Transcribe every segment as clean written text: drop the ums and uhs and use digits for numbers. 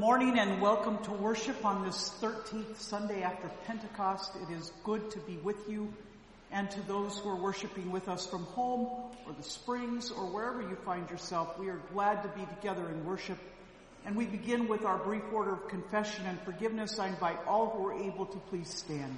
morning and welcome to worship on this 13th Sunday after Pentecost. It is good to be with you, and to those who are worshiping with us from home or the Springs or wherever you find yourself, we are glad to be together in worship. And we begin with our brief order of confession and forgiveness. I invite all who are able to please stand.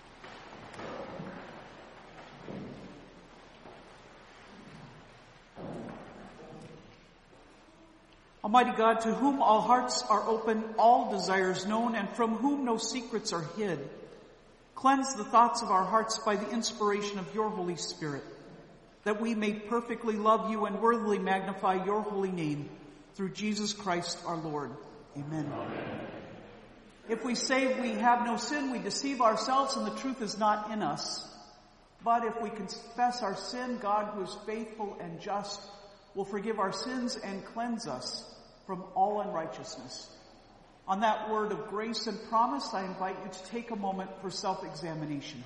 Almighty God, to whom all hearts are open, all desires known, and from whom no secrets are hid, cleanse the thoughts of our hearts by the inspiration of your Holy Spirit, that we may perfectly love you and worthily magnify your holy name, through Jesus Christ our Lord. Amen. Amen. If we say we have no sin, we deceive ourselves and the truth is not in us. But if we confess our sin, God, who is faithful and just, will forgive our sins and cleanse us from all unrighteousness. On that word of grace and promise, I invite you to take a moment for self-examination.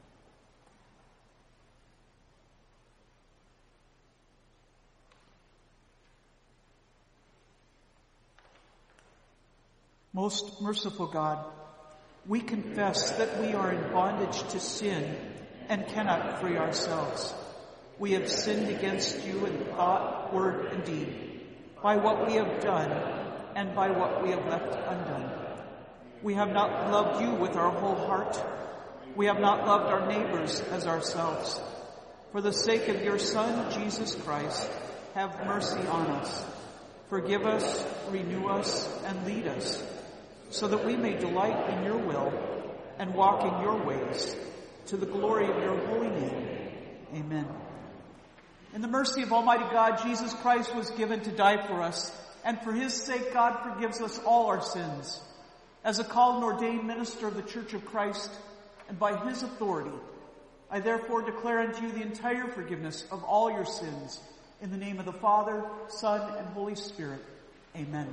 Most merciful God, we confess that we are in bondage to sin and cannot free ourselves. We have sinned against you in thought, word, and deed, by what we have done and by what we have left undone. We have not loved you with our whole heart. We have not loved our neighbors as ourselves. For the sake of your Son, Jesus Christ, have mercy on us. Forgive us, renew us, and lead us, so that we may delight in your will and walk in your ways, to the glory of your holy name. Amen. In the mercy of Almighty God, Jesus Christ was given to die for us, and for his sake God forgives us all our sins. As a called and ordained minister of the Church of Christ, and by his authority, I therefore declare unto you the entire forgiveness of all your sins, in the name of the Father, Son, and Holy Spirit. Amen.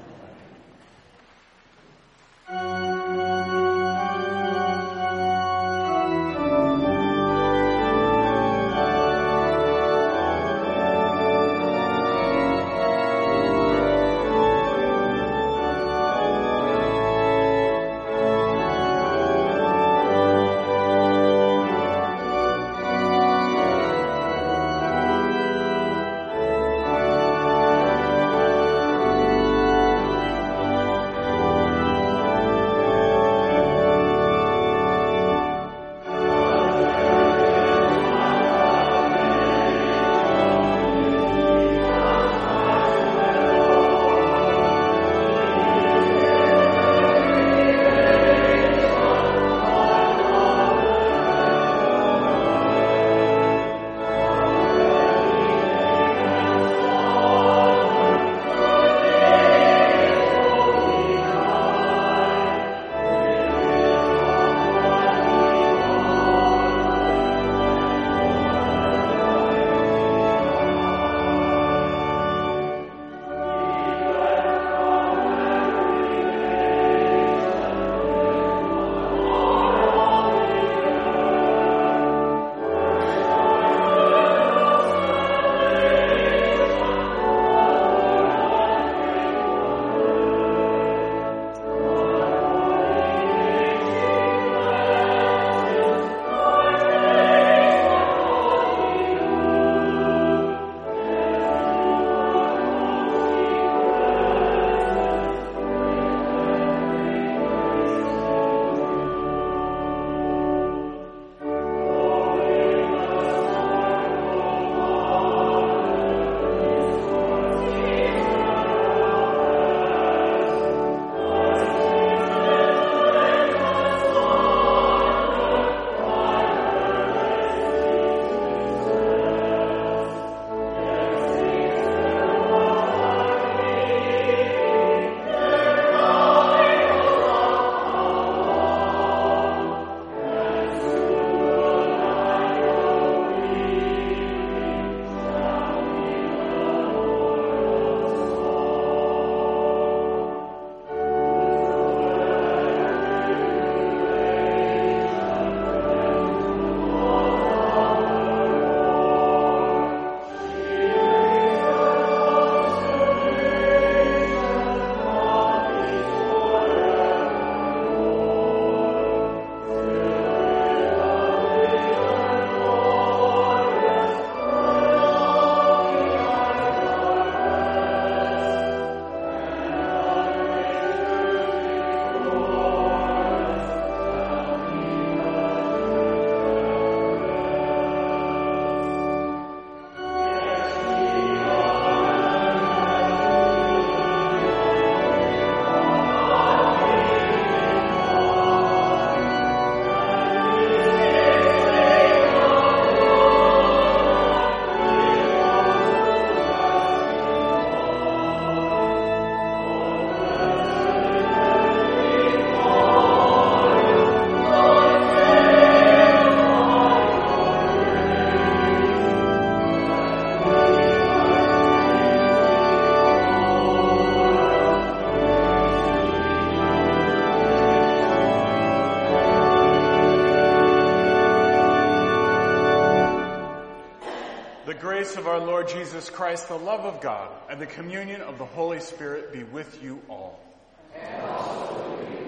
the grace of our Lord Jesus Christ, the love of God, and the communion of the Holy Spirit be with you all. And also with you.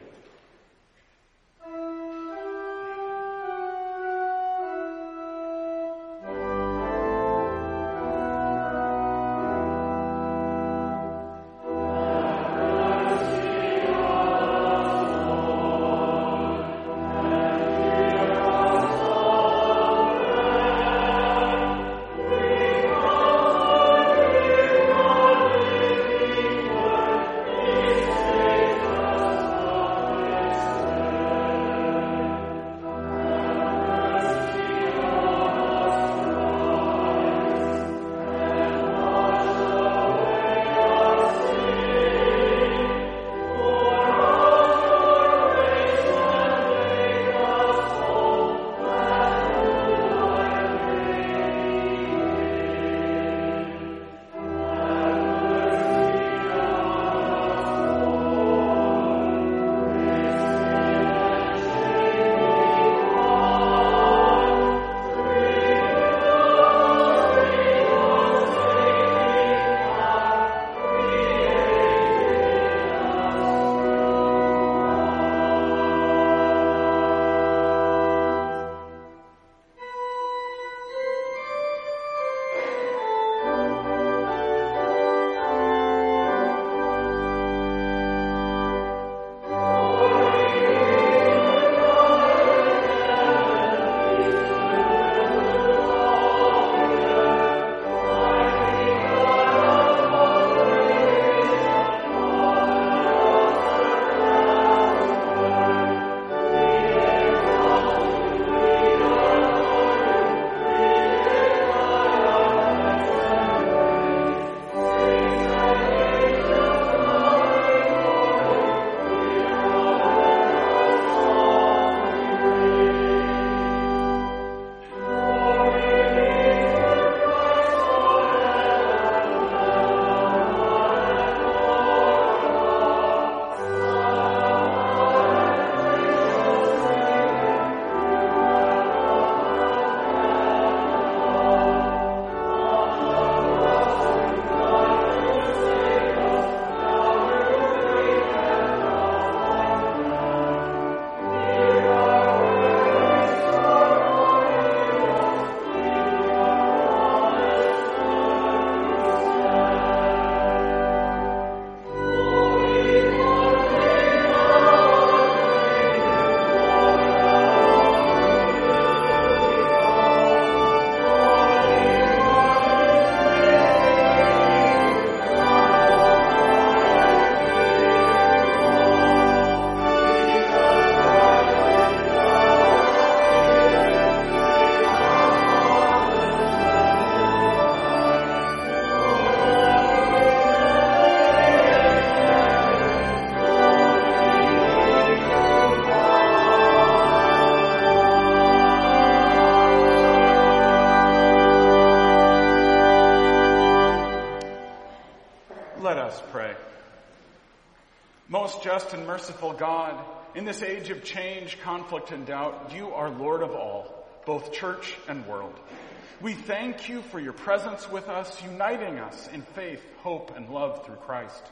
Most just and merciful God, in this age of change, conflict, and doubt, you are Lord of all, both church and world. We thank you for your presence with us, uniting us in faith, hope, and love through Christ.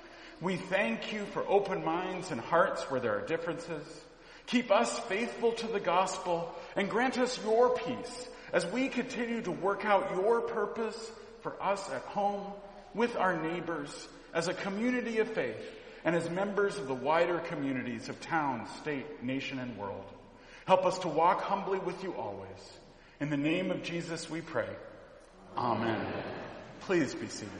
We thank you for open minds and hearts where there are differences. Keep us faithful to the gospel and grant us your peace as we continue to work out your purpose for us at home, with our neighbors, as a community of faith, and as members of the wider communities of town, state, nation, and world. Help us to walk humbly with you always. In the name of Jesus we pray. Amen. Please be seated.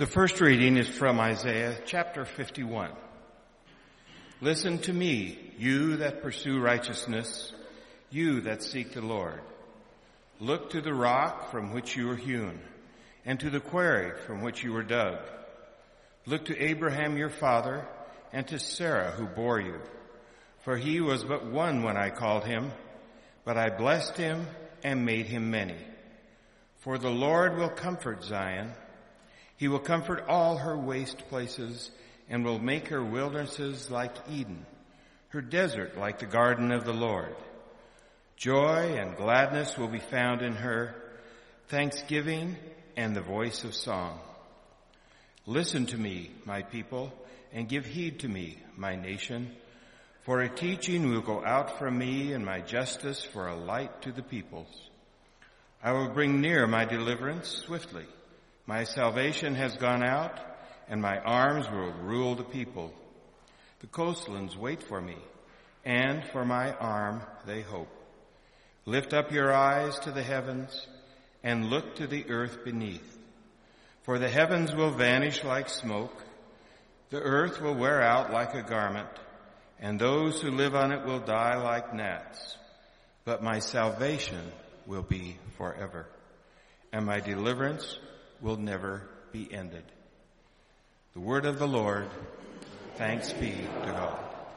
The first reading is from Isaiah chapter 51. Listen to me, you that pursue righteousness, you that seek the Lord. Look to the rock from which you were hewn, and to the quarry from which you were dug. Look to Abraham your father, and to Sarah who bore you. For he was but one when I called him, but I blessed him and made him many. For the Lord will comfort Zion. He will comfort all her waste places, and will make her wildernesses like Eden, her desert like the garden of the Lord. Joy and gladness will be found in her, thanksgiving and the voice of song. Listen to me, my people, and give heed to me, my nation. For a teaching will go out from me, and my justice for a light to the peoples. I will bring near my deliverance swiftly. My salvation has gone out, and my arms will rule the people. The coastlands wait for me, and for my arm they hope. Lift up your eyes to the heavens, and look to the earth beneath. For the heavens will vanish like smoke, the earth will wear out like a garment, and those who live on it will die like gnats. But my salvation will be forever, and my deliverance will never be ended. The word of the Lord. Thanks be to God.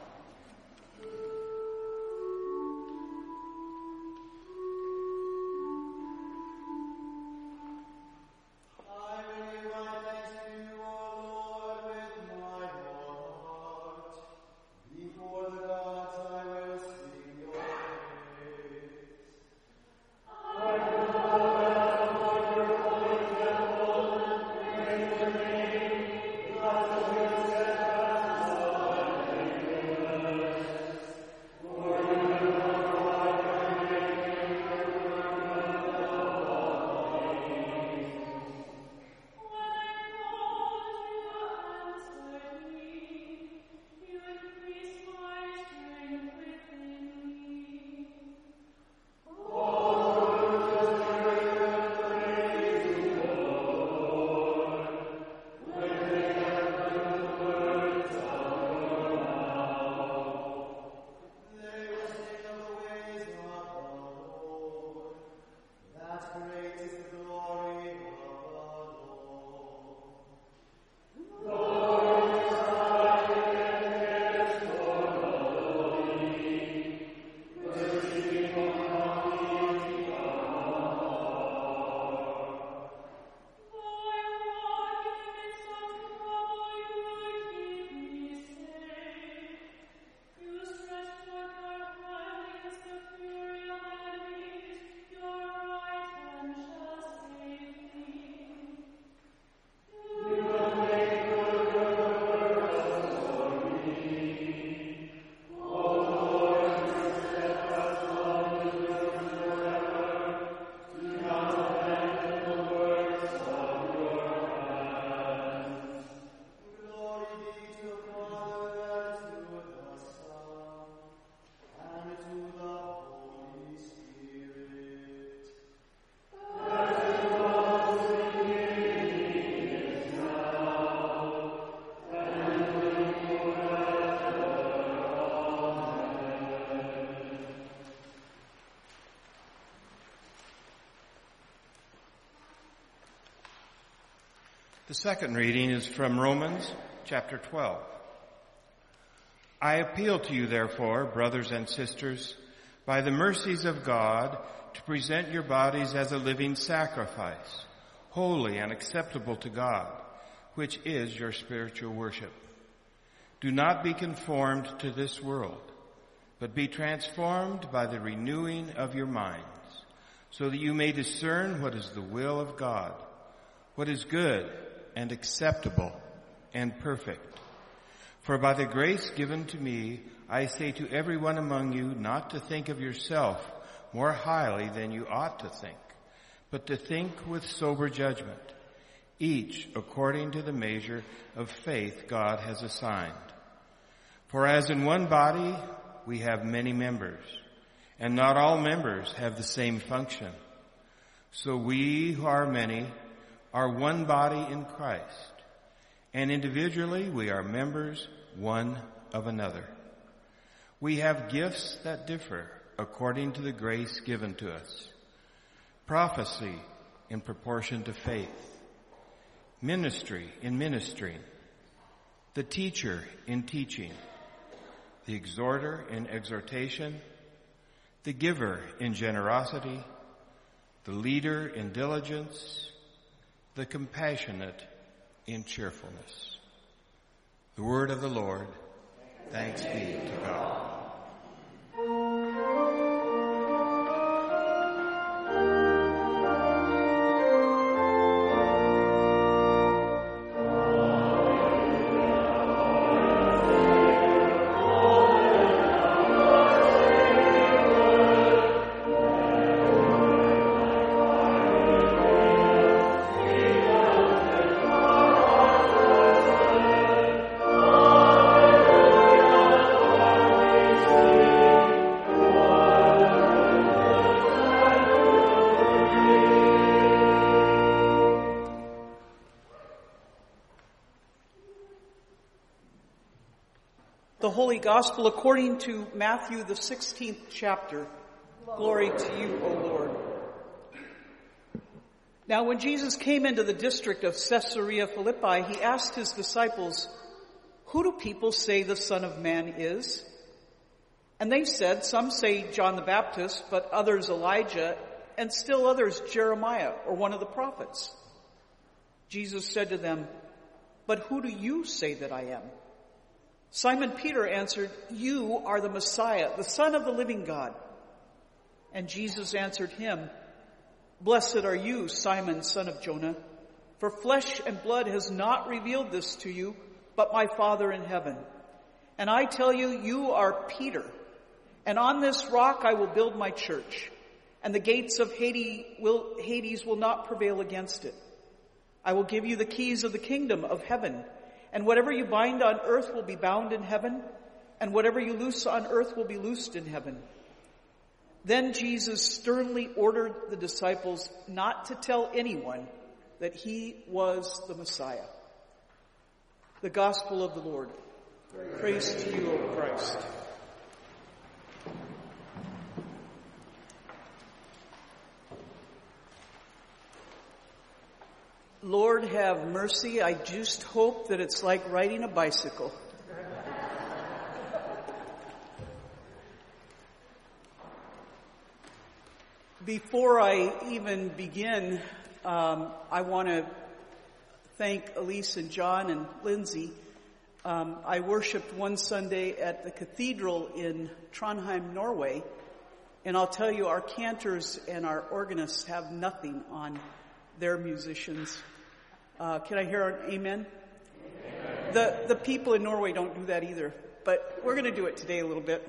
The second reading is from Romans chapter 12. I appeal to you, therefore, brothers and sisters, by the mercies of God, to present your bodies as a living sacrifice, holy and acceptable to God, which is your spiritual worship. Do not be conformed to this world, but be transformed by the renewing of your minds, so that you may discern what is the will of God, what is good and acceptable and perfect. For by the grace given to me, I say to everyone among you not to think of yourself more highly than you ought to think, but to think with sober judgment, each according to the measure of faith God has assigned. For as in one body we have many members, and not all members have the same function. So we who are many are one body in Christ, and individually we are members one of another. We have gifts that differ according to the grace given to us. Prophecy in proportion to faith, ministry in ministering, the teacher in teaching, the exhorter in exhortation, the giver in generosity, the leader in diligence, the compassionate in cheerfulness. The word of the Lord. Thanks be to God. The Holy Gospel according to Matthew, the 16th chapter. Glory to you, O Lord. Now when Jesus came into the district of Caesarea Philippi, he asked his disciples, "Who do people say the Son of Man is?" And they said, "Some say John the Baptist, but others Elijah, and still others Jeremiah or one of the prophets." Jesus said to them, "But who do you say that I am?" Simon Peter answered, "You are the Messiah, the Son of the living God." And Jesus answered him, "Blessed are you, Simon, son of Jonah, for flesh and blood has not revealed this to you, but my Father in heaven. And I tell you, you are Peter, and on this rock I will build my church, and the gates of Hades will not prevail against it. I will give you the keys of the kingdom of heaven. And whatever you bind on earth will be bound in heaven, and whatever you loose on earth will be loosed in heaven." Then Jesus sternly ordered the disciples not to tell anyone that he was the Messiah. The Gospel of the Lord. Praise to you, O Christ. Lord, have mercy. I just hope that it's like riding a bicycle. Before I even begin, I want to thank Elise and John and Lindsay. I worshiped one Sunday at the cathedral in Trondheim, Norway, and I'll tell you, our cantors and our organists have nothing on their musicians. Can I hear an amen? Amen. The people in Norway don't do that either, but we're going to do it today a little bit.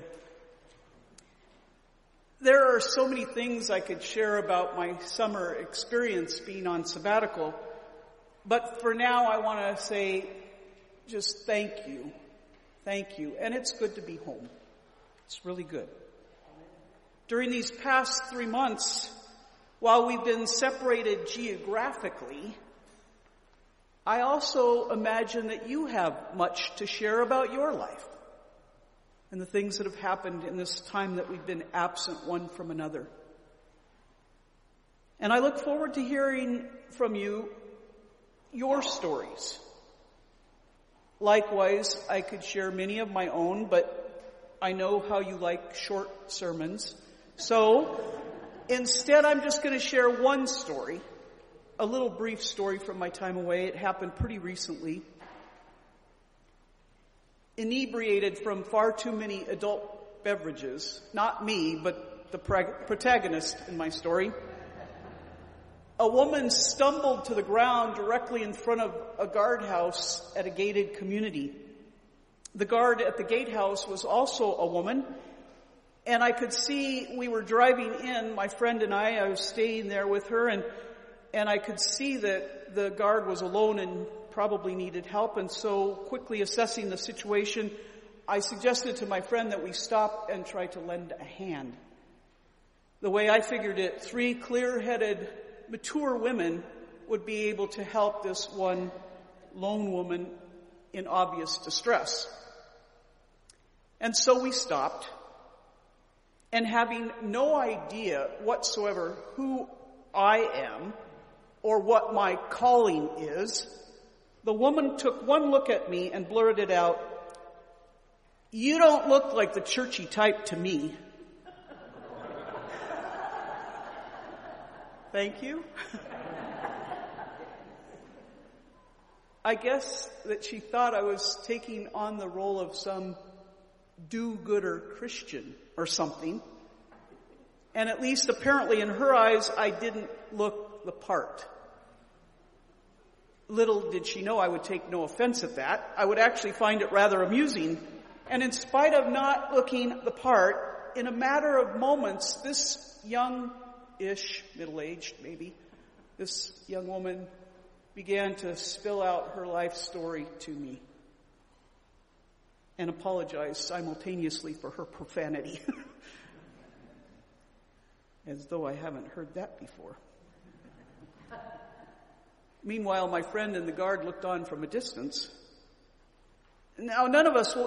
There are so many things I could share about my summer experience being on sabbatical, but for now I want to say just thank you. Thank you. And it's good to be home. It's really good. During these past 3 months, while we've been separated geographically, I also imagine that you have much to share about your life and the things that have happened in this time that we've been absent one from another. And I look forward to hearing from you your stories. Likewise, I could share many of my own, but I know how you like short sermons. So instead, I'm just going to share one story, a little brief story from my time away. It happened pretty recently. Inebriated from far too many adult beverages, not me, but the protagonist in my story, a woman stumbled to the ground directly in front of a guardhouse at a gated community. The guard at the gatehouse was also a woman, and I could see, we were driving in, my friend and I was staying there with her, and I could see that the guard was alone and probably needed help, and so quickly assessing the situation, I suggested to my friend that we stop and try to lend a hand. The way I figured it, 3 clear-headed, mature women would be able to help this one lone woman in obvious distress. And so we stopped, and having no idea whatsoever who I am or what my calling is, the woman took one look at me and blurted out, "You don't look like the churchy type to me." Thank you. I guess that she thought I was taking on the role of some do-gooder Christian or something. And at least apparently in her eyes, I didn't look the part. Little did she know I would take no offense at that. I would actually find it rather amusing. And in spite of not looking the part, in a matter of moments, this young-ish, middle-aged maybe, this young woman began to spill out her life story to me and apologized simultaneously for her profanity. As though I haven't heard that before. Meanwhile, my friend in the guard looked on from a distance. Now, none of the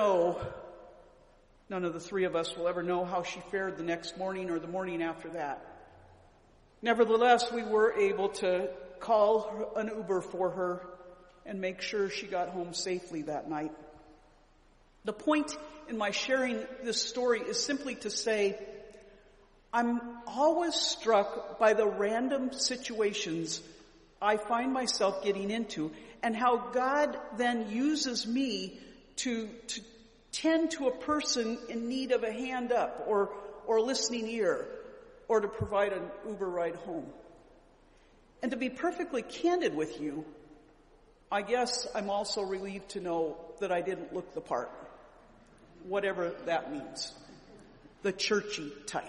three of us will ever know how she fared the next morning or the morning after that. Nevertheless, we were able to call an Uber for her and make sure she got home safely that night. The point in my sharing this story is simply to say, I'm always struck by the random situations I find myself getting into and how God then uses me to tend to a person in need of a hand up or listening ear or to provide an Uber ride home. And to be perfectly candid with you, I guess I'm also relieved to know that I didn't look the part, whatever that means, the churchy type.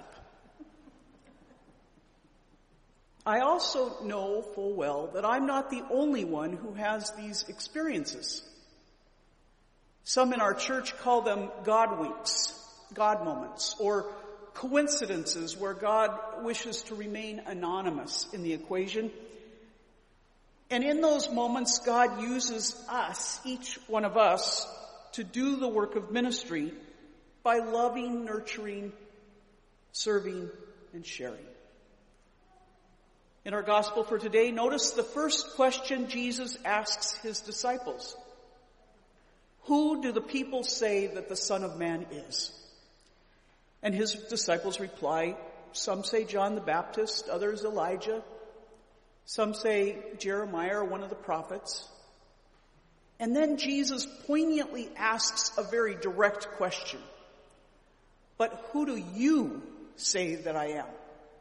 I also know full well that I'm not the only one who has these experiences. Some in our church call them God winks, God moments, or coincidences where God wishes to remain anonymous in the equation. And in those moments, God uses us, each one of us, to do the work of ministry by loving, nurturing, serving, and sharing. In our gospel for today, notice the first question Jesus asks his disciples. Who do the people say that the Son of Man is? And his disciples reply, some say John the Baptist, others Elijah, some say Jeremiah or one of the prophets. And then Jesus poignantly asks a very direct question. But who do you say that I am?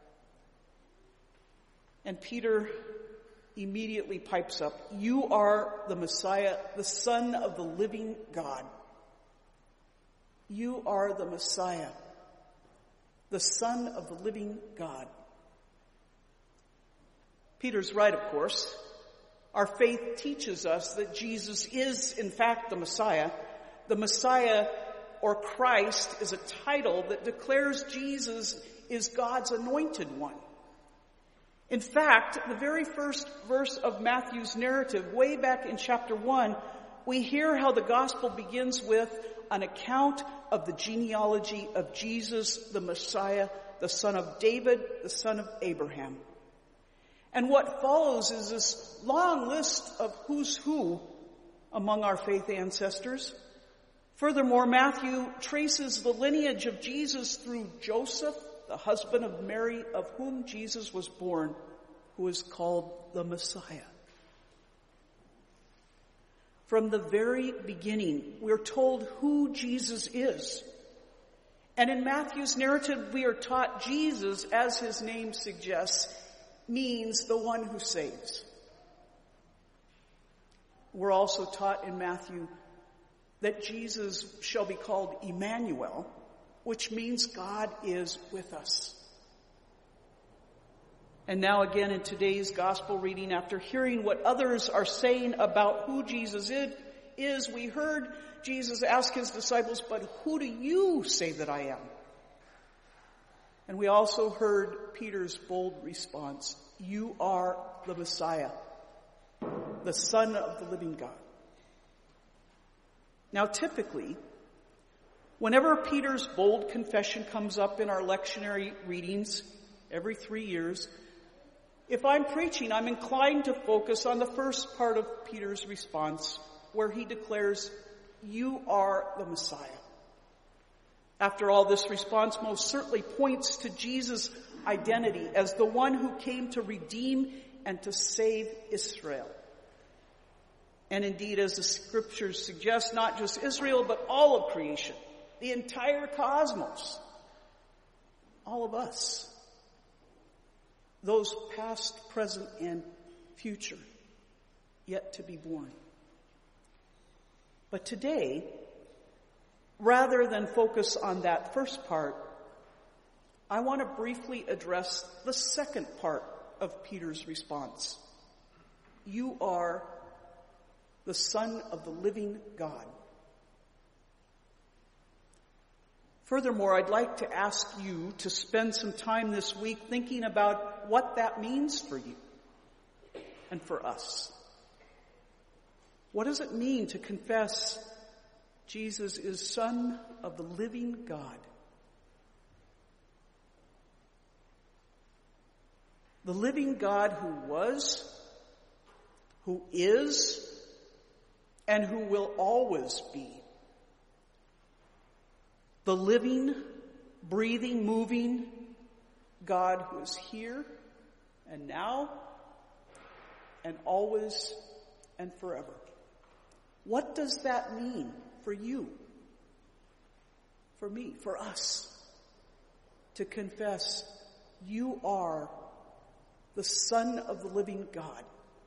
And Peter immediately pipes up, you are the Messiah, the Son of the living God. You are the Messiah, the Son of the living God. Peter's right, of course. Our faith teaches us that Jesus is, in fact, the Messiah. The Messiah, or Christ, is a title that declares Jesus is God's anointed one. In fact, the very first verse of Matthew's narrative, way back in chapter 1, we hear how the gospel begins with an account of the genealogy of Jesus, the Messiah, the son of David, the son of Abraham. And what follows is this long list of who's who among our faith ancestors. Furthermore, Matthew traces the lineage of Jesus through Joseph, the husband of Mary, of whom Jesus was born, who is called the Messiah. From the very beginning, we're told who Jesus is. And in Matthew's narrative, we are taught Jesus, as his name suggests, means the one who saves. We're also taught in Matthew that Jesus shall be called Emmanuel, which means God is with us. And now again in today's gospel reading, after hearing what others are saying about who Jesus is, we heard Jesus ask his disciples, but who do you say that I am? And we also heard Peter's bold response, you are the Messiah. the Son of the living God. Now, typically, whenever Peter's bold confession comes up in our lectionary readings every 3 years, if I'm preaching, I'm inclined to focus on the first part of Peter's response, where he declares, "You are the Messiah." After all, this response most certainly points to Jesus' identity as the one who came to redeem and to save Israel. And indeed, as the scriptures suggest, not just Israel, but all of creation, the entire cosmos, all of us, those past, present, and future, yet to be born. But today, rather than focus on that first part, I want to briefly address the second part of Peter's response. You are the Son of the living God. Furthermore, I'd like to ask you to spend some time this week thinking about what that means for you and for us. What does it mean to confess Jesus is Son of the living God? The living God who was, who is, and who will always be. The living, breathing, moving God who is here and now and always and forever. What does that mean for you, for me, for us, to confess you are the Son of the living God?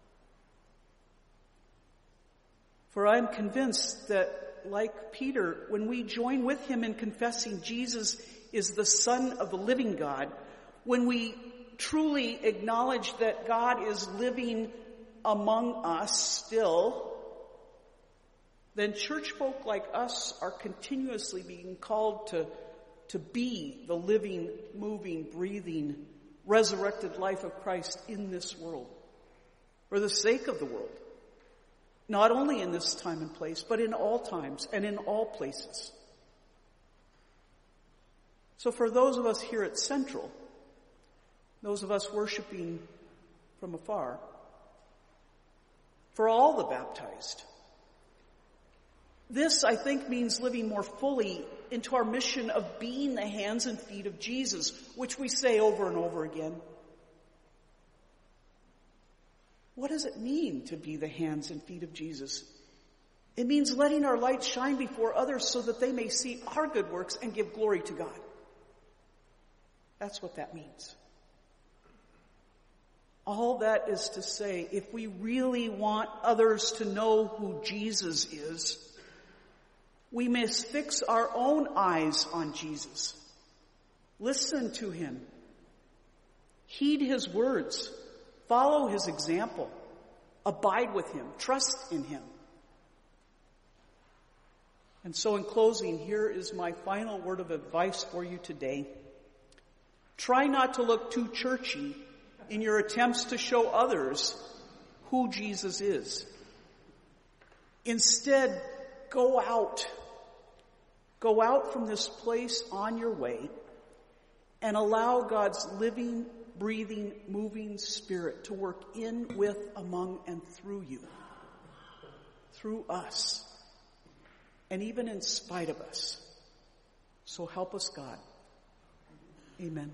For I'm convinced that, like Peter, when we join with him in confessing Jesus is the Son of the living God, when we truly acknowledge that God is living among us still, then church folk like us are continuously being called to be the living, moving, breathing, resurrected life of Christ in this world, for the sake of the world. Not only in this time and place, but in all times and in all places. So for those of us here at Central, those of us worshiping from afar, for all the baptized, this, I think, means living more fully into our mission of being the hands and feet of Jesus, which we say over and over again. What does it mean to be the hands and feet of Jesus? It means letting our light shine before others so that they may see our good works and give glory to God. That's what that means. All that is to say, if we really want others to know who Jesus is, we must fix our own eyes on Jesus. Listen to him. Heed his words. Follow his example. Abide with him. Trust in him. And so in closing, here is my final word of advice for you today. Try not to look too churchy in your attempts to show others who Jesus is. Instead, go out. Go out from this place on your way and allow God's living, breathing, moving Spirit to work in, with, among, and through you. Through us. And even in spite of us. So help us, God. Amen.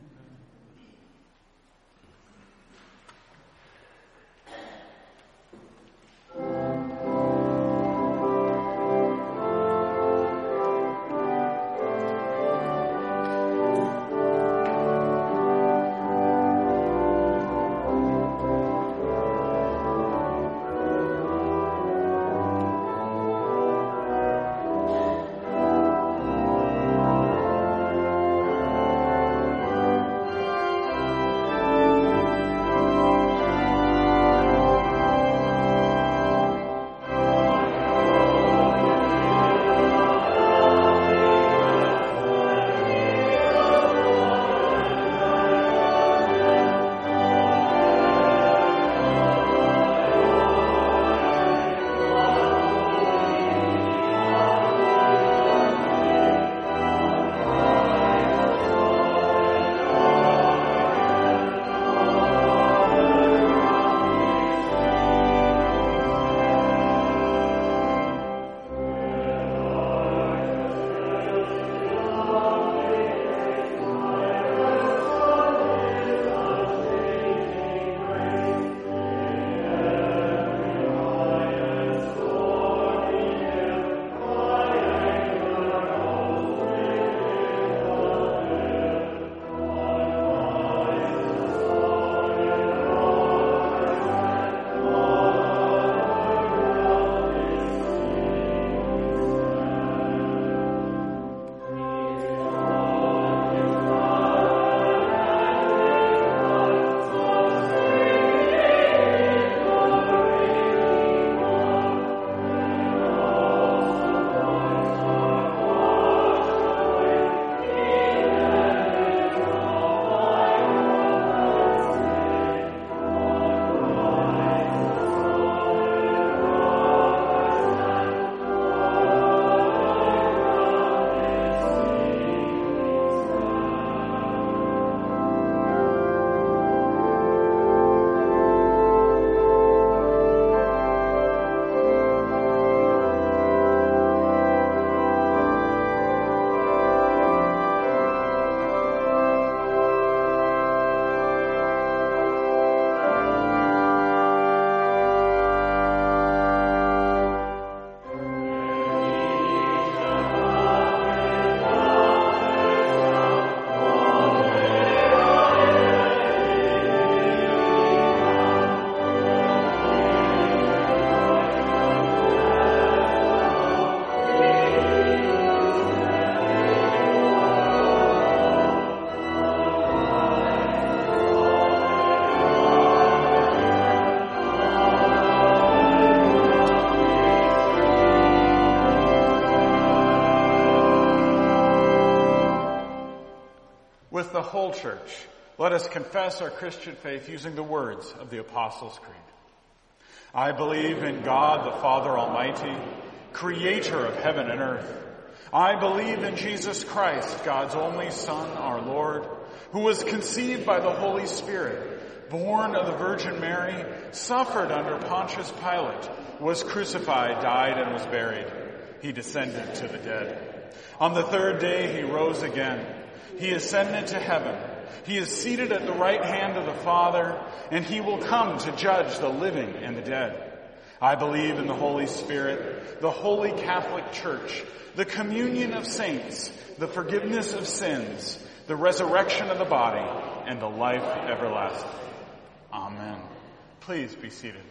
a whole church, let us confess our Christian faith using the words of the Apostles' Creed. I believe in God the Father Almighty, creator of heaven and earth. I believe in Jesus Christ, God's only Son, our Lord, who was conceived by the Holy Spirit, born of the Virgin Mary, suffered under Pontius Pilate, was crucified, died, and was buried. He descended to the dead. On the third day he rose again. He ascended to heaven. He is seated at the right hand of the Father, and he will come to judge the living and the dead. I believe in the Holy Spirit, the Holy Catholic Church, the communion of saints, the forgiveness of sins, the resurrection of the body, and the life everlasting. Amen. Please be seated.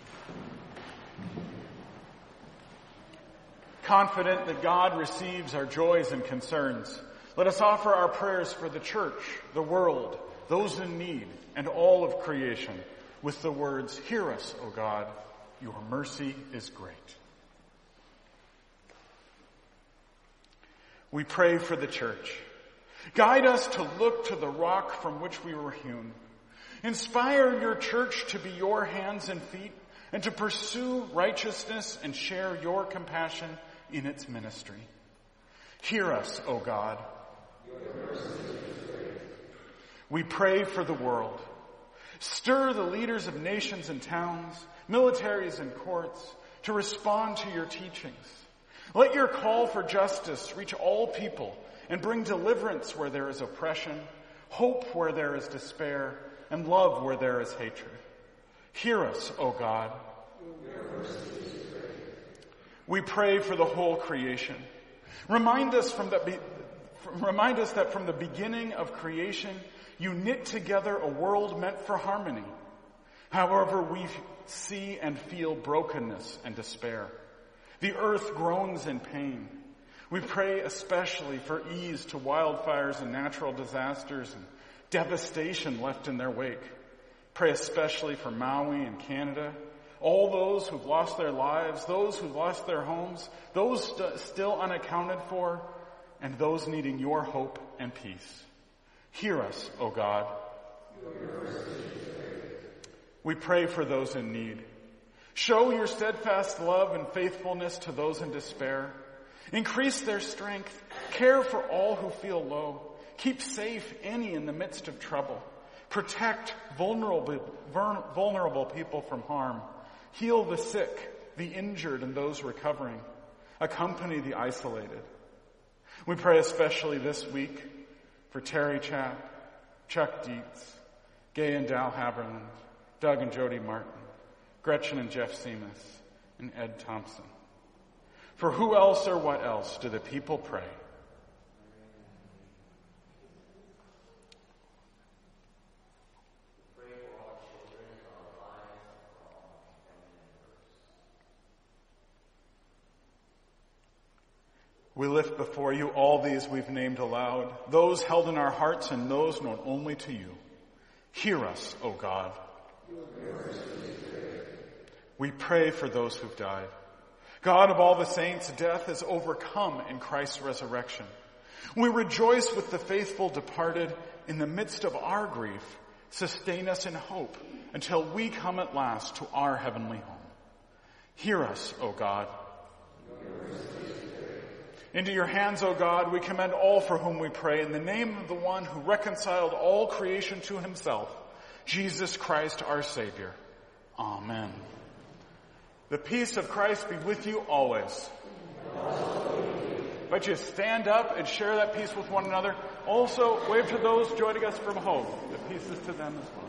Confident that God receives our joys and concerns, let us offer our prayers for the church, the world, those in need, and all of creation with the words, "Hear us, O God, your mercy is great." We pray for the church. Guide us to look to the rock from which we were hewn. Inspire your church to be your hands and feet and to pursue righteousness and share your compassion in its ministry. Hear us, O God. We pray for the world. Stir the leaders of nations and towns, militaries and courts to respond to your teachings. Let your call for justice reach all people and bring deliverance where there is oppression, hope where there is despair, and love where there is hatred. Hear us, O God. We pray for the whole creation. Remind us that from the beginning of creation, you knit together a world meant for harmony. However, we see and feel brokenness and despair. The earth groans in pain. We pray especially for ease to wildfires and natural disasters and devastation left in their wake. Pray especially for Maui and Canada, all those who've lost their lives, those who've lost their homes, those still unaccounted for, and those needing your hope and peace. Hear us, O God. We pray for those in need. Show your steadfast love and faithfulness to those in despair. Increase their strength. Care for all who feel low. Keep safe any in the midst of trouble. Protect vulnerable people from harm. Heal the sick, the injured, and those recovering. Accompany the isolated. We pray especially this week for Terry Chapp, Chuck Dietz, Gay and Dal Haberland, Doug and Jody Martin, Gretchen and Jeff Seamus, and Ed Thompson. For who else or what else do the people pray? We lift before you all these we've named aloud, those held in our hearts and those known only to you. Hear us, O God. We pray for those who've died. God of all the saints, death is overcome in Christ's resurrection. We rejoice with the faithful departed in the midst of our grief. Sustain us in hope until we come at last to our heavenly home. Hear us, O God. Into your hands, O God, we commend all for whom we pray in the name of the one who reconciled all creation to himself, Jesus Christ our Savior. Amen. The peace of Christ be with you always. But you stand up and share that peace with one another. Also, wave to those joining us from home. The peace is to them as well.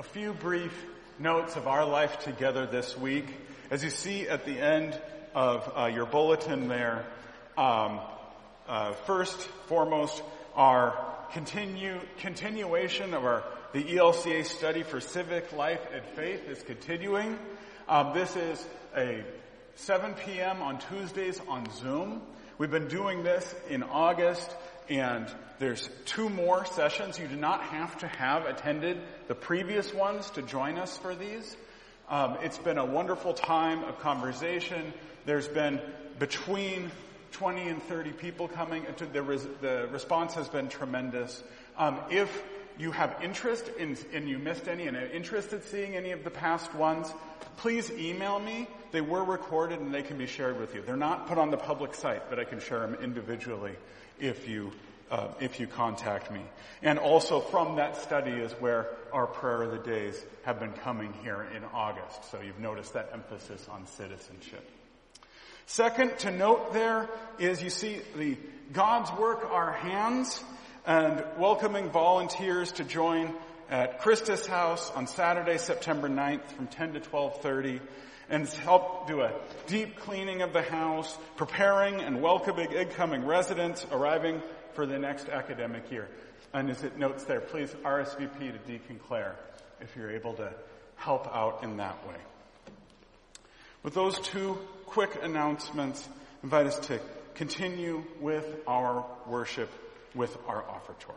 A few brief notes of our life together this week. As you see at the end of your bulletin there, first, foremost, our continuation of the ELCA study for civic life and faith is continuing. This is a 7 p.m. on Tuesdays on Zoom. We've been doing this in August, and there's 2 more sessions. You do not have to have attended the previous ones to join us for these. It's been a wonderful time of conversation. There's been between 20 and 30 people coming. The response has been tremendous. If you have interest and you missed any and are interested in seeing any of the past ones, please email me. They were recorded and they can be shared with you. They're not put on the public site, but I can share them individually if you contact me. And also from that study is where our prayer of the days have been coming here in August. So you've noticed that emphasis on citizenship. Second to note there is you see the God's Work Our Hands and welcoming volunteers to join at Christus House on Saturday, September 9th from 10 to 12:30 and help do a deep cleaning of the house, preparing and welcoming incoming residents arriving for the next academic year. And as it notes there, please RSVP to Deacon Claire if you're able to help out in that way. With those 2 quick announcements, I invite us to continue with our worship with our offertory.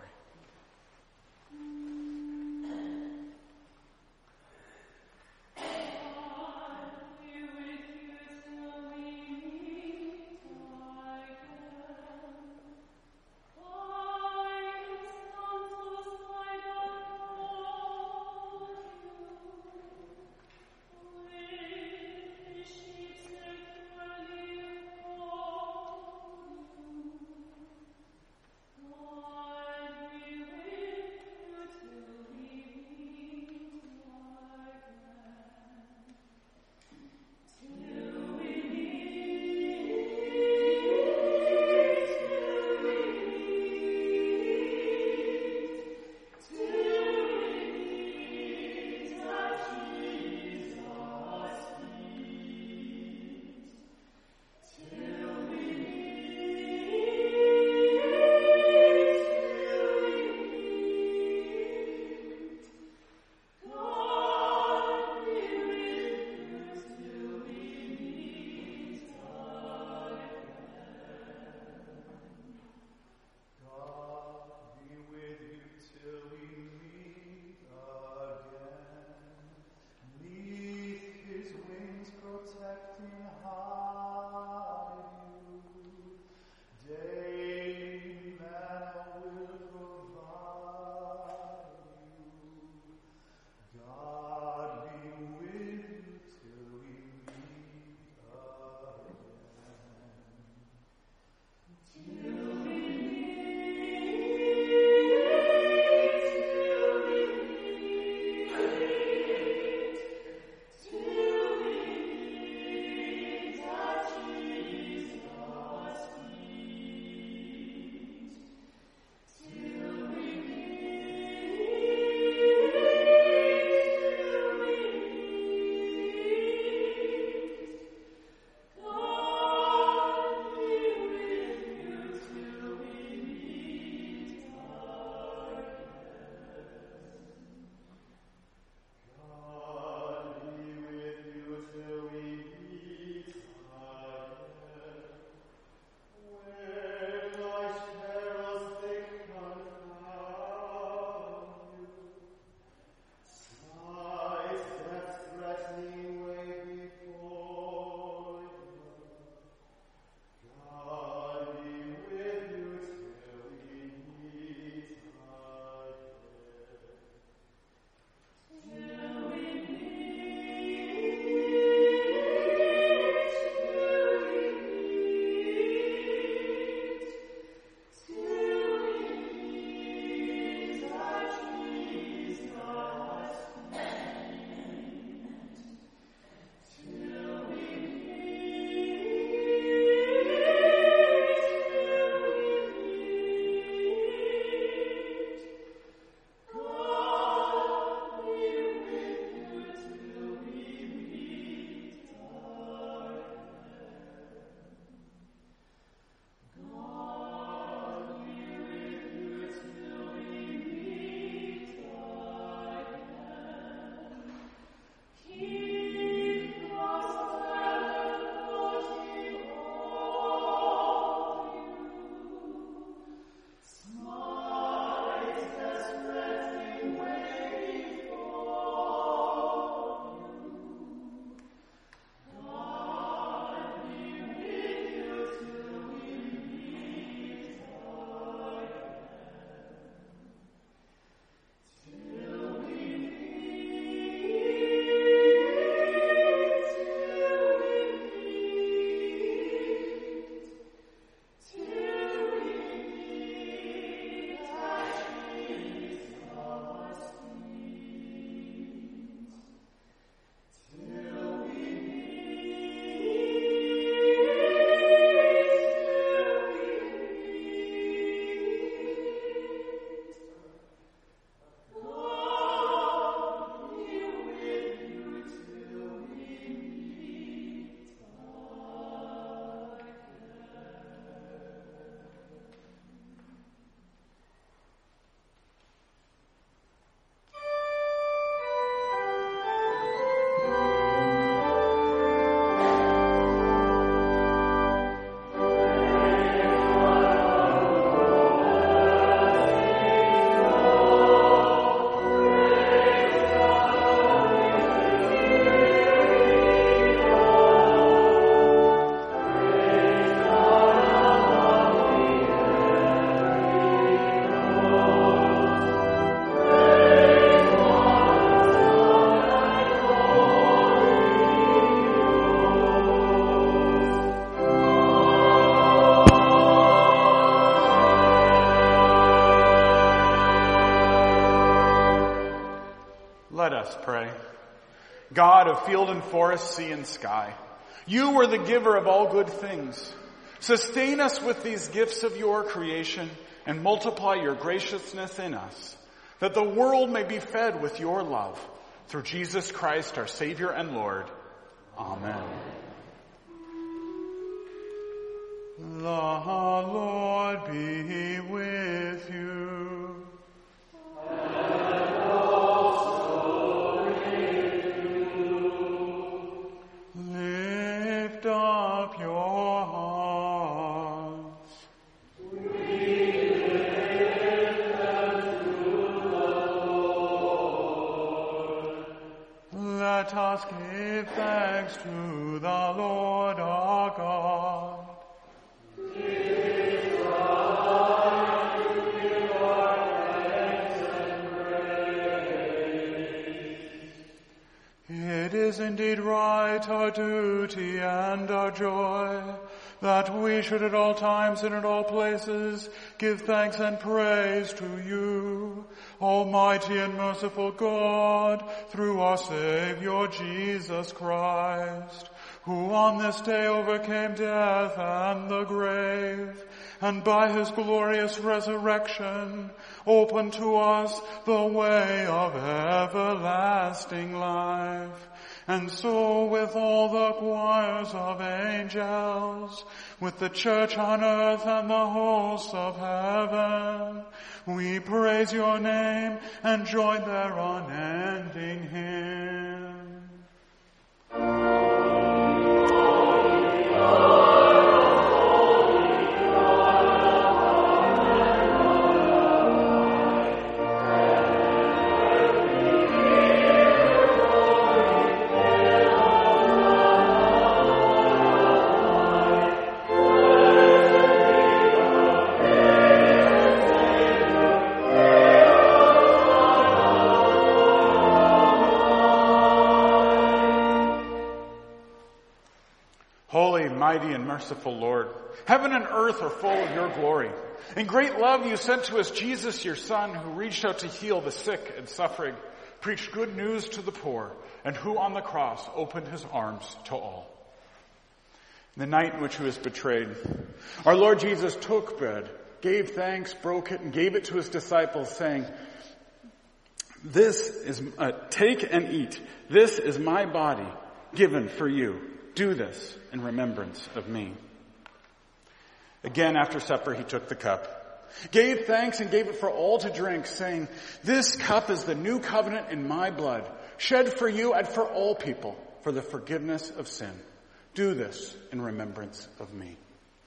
us pray. God of field and forest, sea and sky, you are the giver of all good things. Sustain us with these gifts of your creation and multiply your graciousness in us, that the world may be fed with your love. Through Jesus Christ, our Savior and Lord. Amen. The Lord be with you. And also with you. Lift up your hearts. We lift them to the Lord. Let us give thanks to the Lord our God. It is indeed right, our duty and our joy, that we should at all times and at all places give thanks and praise to you, Almighty and merciful God, through our Savior Jesus Christ, who on this day overcame death and the grave, and by his glorious resurrection opened to us the way of everlasting life. And so with all the choirs of angels, with the church on earth and the hosts of heaven, we praise your name and join their unending hymn. Mighty and merciful Lord, heaven and earth are full of your glory. In great love you sent to us Jesus, your Son, who reached out to heal the sick and suffering, preached good news to the poor, and who on the cross opened his arms to all. The night in which he was betrayed, our Lord Jesus took bread, gave thanks, broke it, and gave it to his disciples, saying, take and eat. This is my body given for you. Do this in remembrance of me. Again, after supper, he took the cup, gave thanks and gave it for all to drink, saying, this cup is the new covenant in my blood, shed for you and for all people for the forgiveness of sin. Do this in remembrance of me.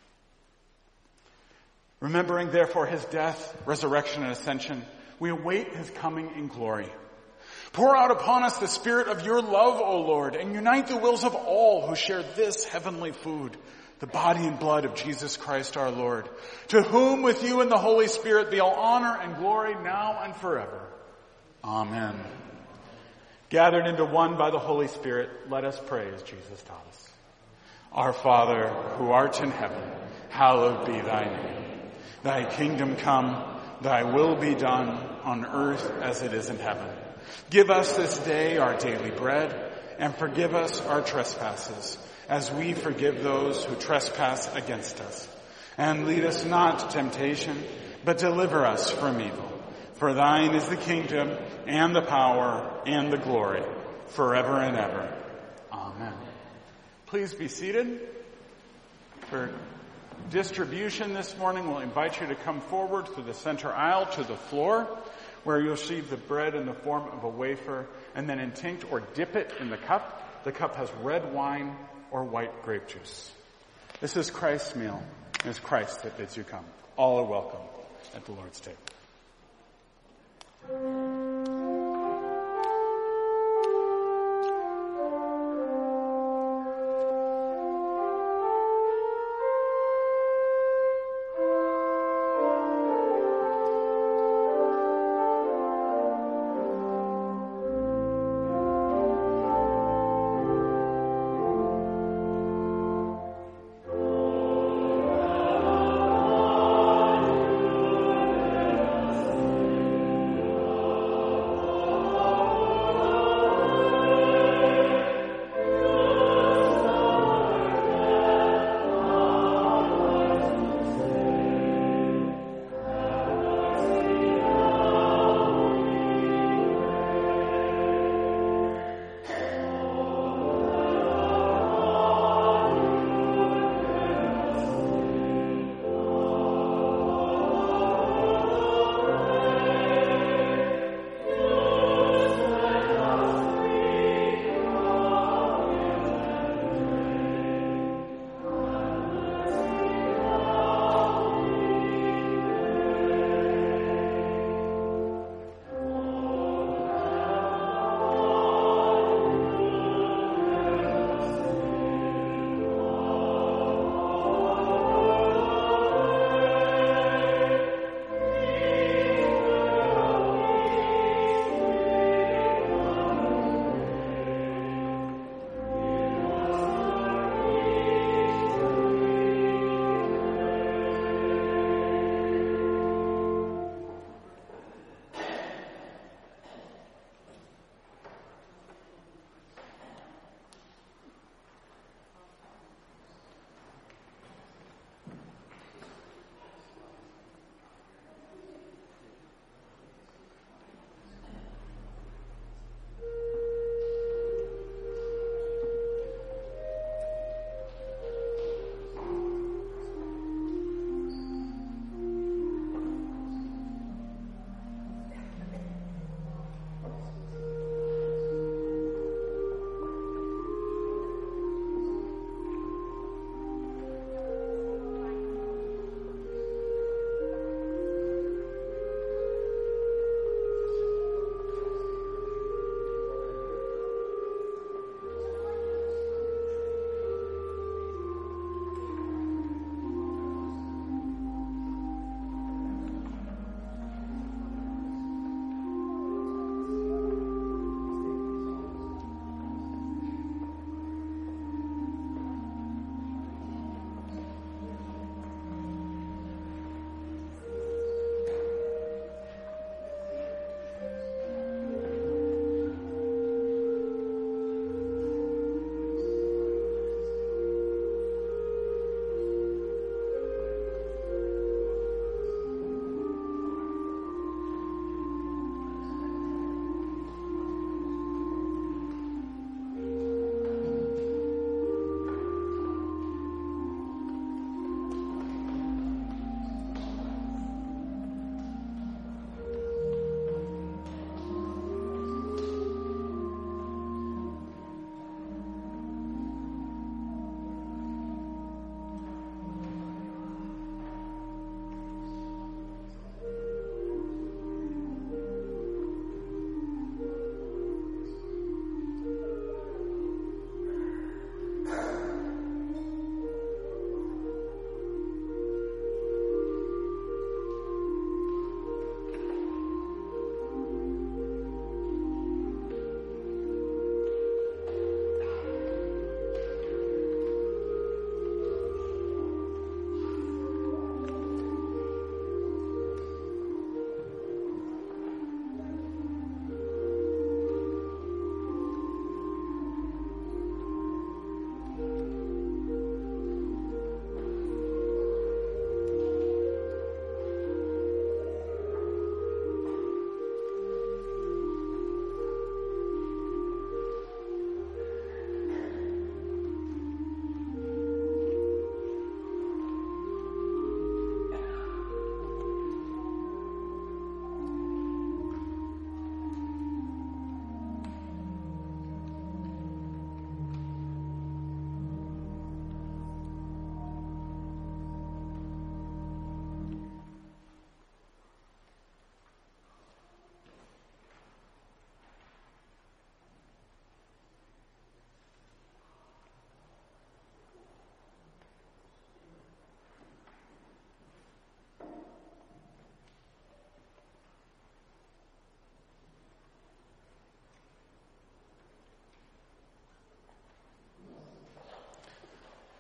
Remembering, therefore, his death, resurrection, and ascension, we await his coming in glory. Pour out upon us the spirit of your love, O Lord, and unite the wills of all who share this heavenly food, the body and blood of Jesus Christ our Lord, to whom with you and the Holy Spirit be all honor and glory now and forever. Amen. Gathered into one by the Holy Spirit, let us pray as Jesus taught us. Our Father, who art in heaven, hallowed be thy name. Thy kingdom come, thy will be done on earth as it is in heaven. Give us this day our daily bread, and forgive us our trespasses, as we forgive those who trespass against us. And lead us not to temptation, but deliver us from evil. For thine is the kingdom, and the power, and the glory, forever and ever. Amen. Please be seated. For distribution this morning, we'll invite you to come forward through the center aisle to the floor, where you'll receive the bread in the form of a wafer, and then intinct or dip it in the cup. The cup has red wine or white grape juice. This is Christ's meal, and it's Christ that bids you come. All are welcome at the Lord's table.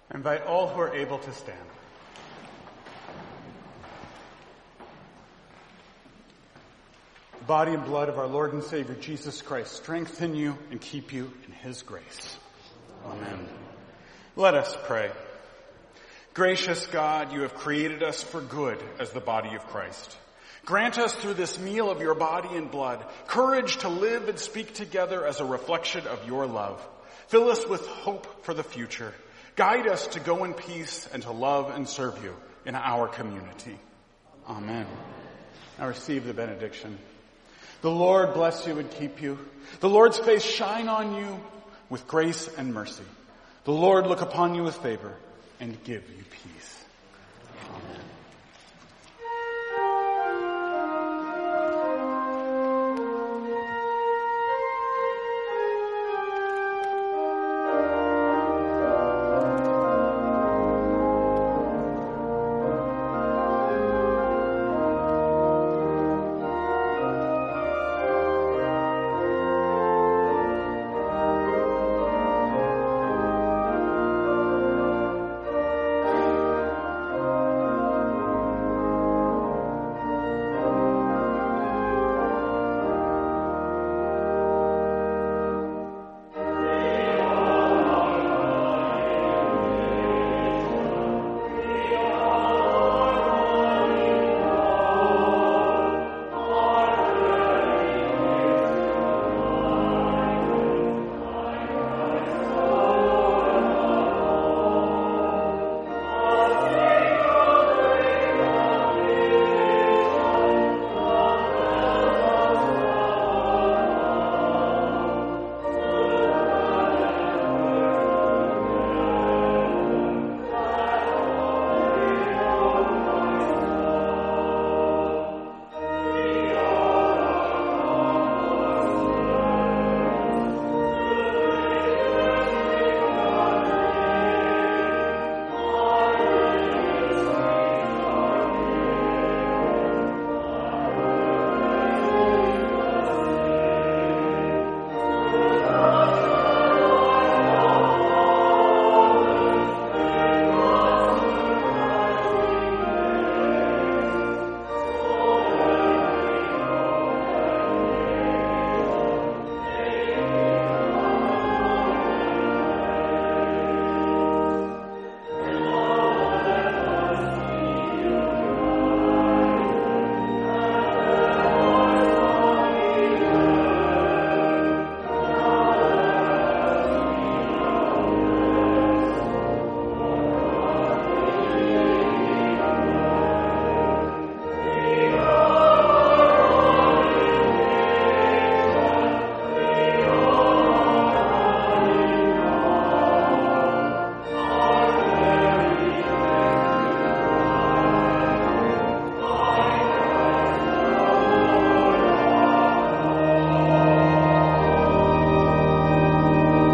I invite all who are able to stand. The body and blood of our Lord and Savior Jesus Christ strengthen you and keep you in his grace. Amen. Let us pray. Gracious God, you have created us for good as the body of Christ. Grant us through this meal of your body and blood courage to live and speak together as a reflection of your love. Fill us with hope for the future. Guide us to go in peace and to love and serve you in our community. Amen. Now receive the benediction. The Lord bless you and keep you. The Lord's face shine on you with grace and mercy. The Lord look upon you with favor and give you peace. Amen.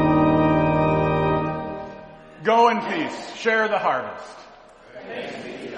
Go in peace. Share the harvest.